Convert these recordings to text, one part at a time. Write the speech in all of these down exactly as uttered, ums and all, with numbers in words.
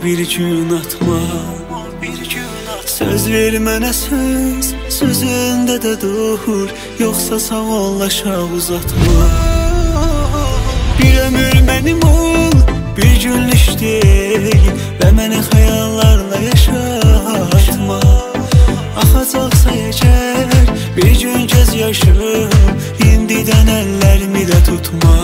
bir gün atma. Söz ver mənə söz, sözündə də dur, yoxsa sağollaşa uzatma. Bir ömür mənim ol, bir günlük deyil və mənə xəyallarla yaşatma. Axacaqsa əgər bir gün göz yaşım, indidən əllərimi də tutma.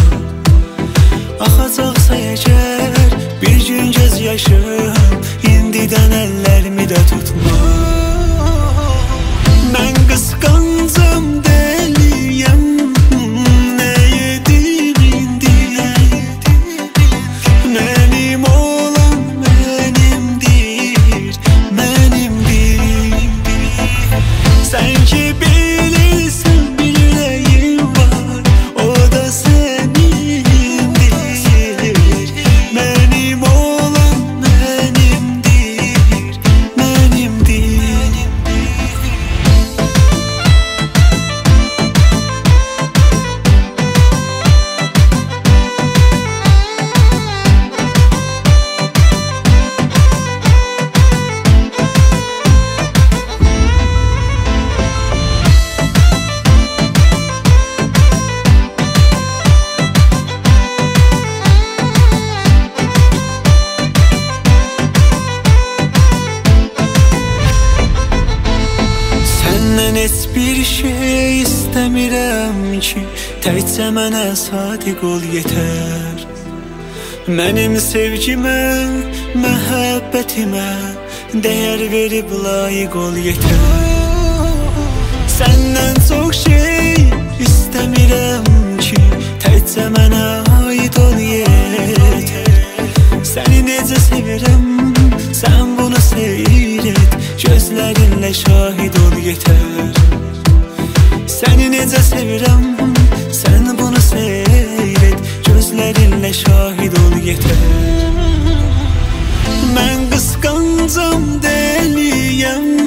Axacaqsa əgər bir gün göz yaşım, indidən əllərimi də tutma. Mən qısqancam dəliyəm, nə yedim indi? Mənim olan mənimdir, mənimdir. Sən ki bilirsən bir ürəyim var, o da sənindir. Mənim olan mənimdir, mənimdir. Səndən heç bir şey istəmirəm ki, təkcə mənə sadiq ol yetər. Mənim sevgimə, məhəbbətimə dəyər verib layiq ol yetər. Səndən çox şey istəmirəm ki, təkcə mənə aid ol yetər. Səni necə sevirəm, sən bunu seyr et, gözlərinlə şahid ol yetər. Səni necə sevirəm, sən bunu seyr et, gözlərinlə şahid ol yetər. Mən qısqancam dəliyəm,